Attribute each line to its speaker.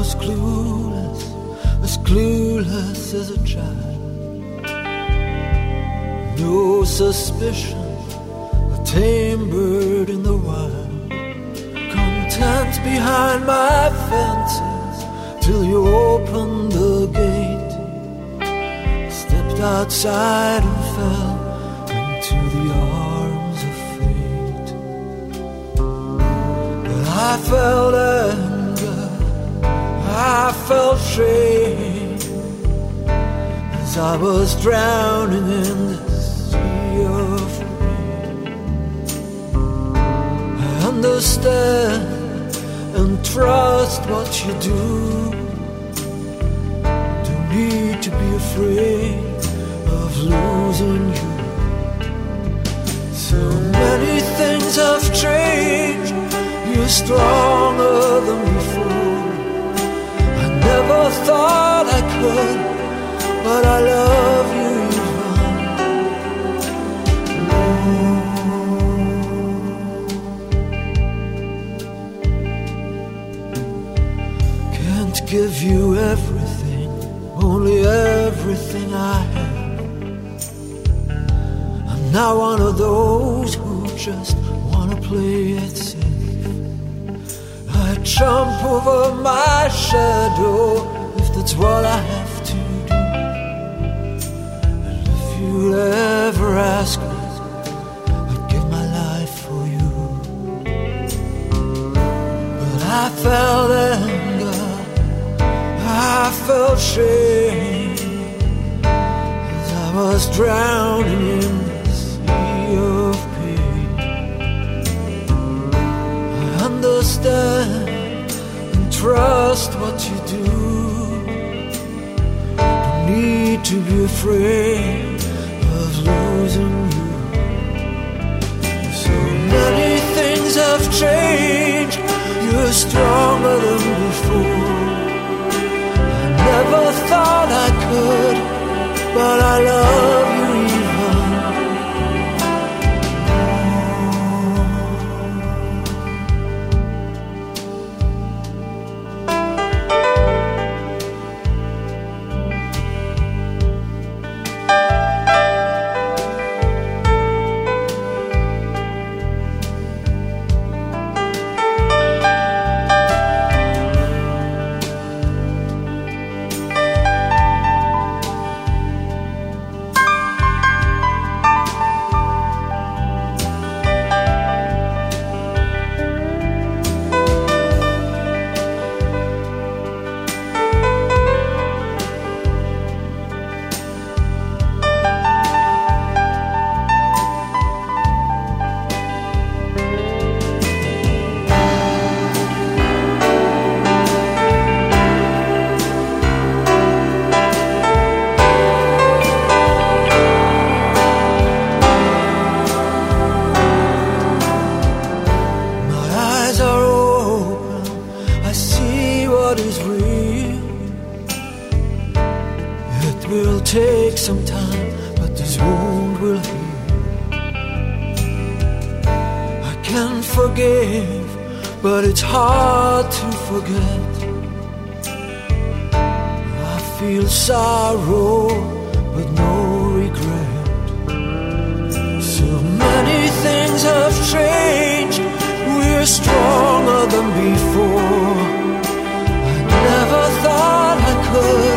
Speaker 1: was clueless as a child. No suspicion, a tame bird in the wild, content behind my fences till you opened the gate. I stepped outside and fell into the arms of fate. But I felt anger, I felt shame, as I was drowning in the sea of rain. I understand and trust what you do. Don't need to be afraid of losing you. So many things have changed. You're stronger than before. I never thought I could, but I love you even. Can't give you everything, only everything I have. I'm not one of those who just wanna play it safe. I jump over my shadow if that's what I have to do. And if you'd ever ask me, I'd give my life for you. But I felt anger, I felt shame, as I was drowning in the sea of pain. I understand and trust what you do. Don't need to be afraid of losing you. So many things have changed. You're stronger than before. I never thought I could, but I love you even. Take some time, but this wound will heal. I can forgive, but it's hard to forget. I feel sorrow, but no regret. So many things have changed. We're stronger than before. I never thought I could,